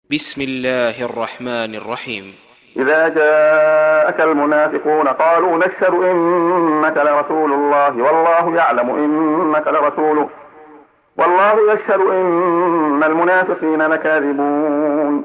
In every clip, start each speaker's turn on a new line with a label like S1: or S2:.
S1: بسم الله الرحمن الرحيم.
S2: إذا جاءك المنافقون قالوا نشهد إنك لرسول الله والله يعلم إنك لرسوله والله يشهد إن المنافقين لكاذبون.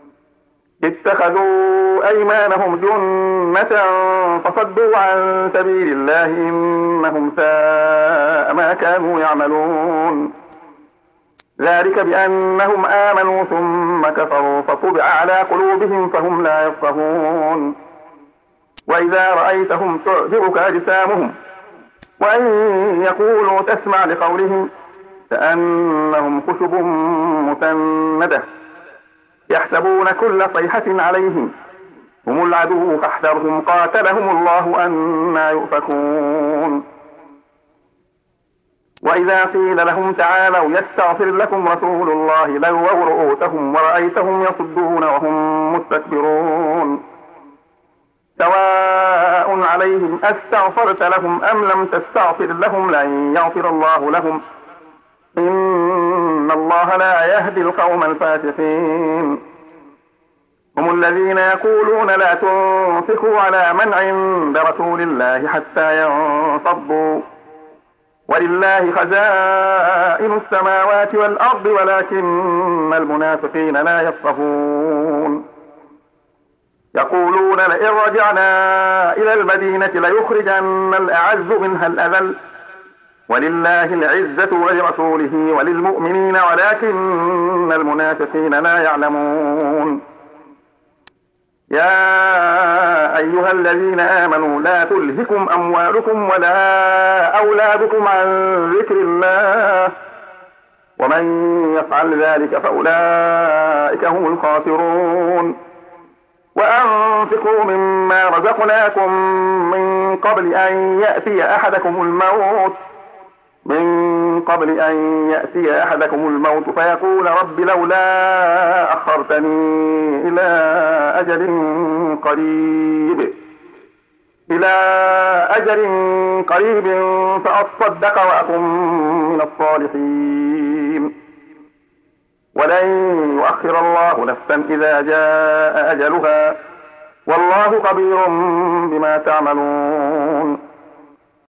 S2: اتخذوا أيمانهم جنة فصدوا عن سبيل الله إنهم ساء ما كانوا يعملون. ذلك بأنهم آمنوا ثم كفروا فطبع على قلوبهم فهم لا يفقهون. وإذا رأيتهم تعجبك أجسامهم وإن يقولوا تسمع لقولهم كأنهم خشب مسندة يحسبون كل صيحة عليهم هم العدو فاحذرهم قاتلهم الله أنى يؤفكون. وإذا قيل لهم تعالوا يستغفر لكم رسول الله لووا رؤوسهم ورأيتهم يصدون وهم مستكبرون. سواء عليهم أستغفرت لهم أم لم تستغفر لهم لن يغفر الله لهم إن الله لا يهدي القوم الفاسقين. هم الذين يقولون لا تنفقوا على من عند رسول الله حتى ينفضوا ولله خزائن السماوات والأرض ولكن المنافقين لا يفقهون. يقولون لئن رجعنا إلى المدينة ليخرجن الأعز منها الأذل ولله العزة ولرسوله وللمؤمنين ولكن المنافقين لا يعلمون. يا أيها الذين آمنوا لا تلهكم أموالكم ولا أولادكم عن ذكر الله ومن يفعل ذلك فأولئك هم الخاسرون. وأنفقوا مما رزقناكم من قبل أن يأتي أحدكم الموت فيقول رب لولا أخرتني إلى أجل قريب فأصدق وأكن من الصالحين ولن يؤخر الله نفسا إذا جاء أجلها والله خبير بما تعملون.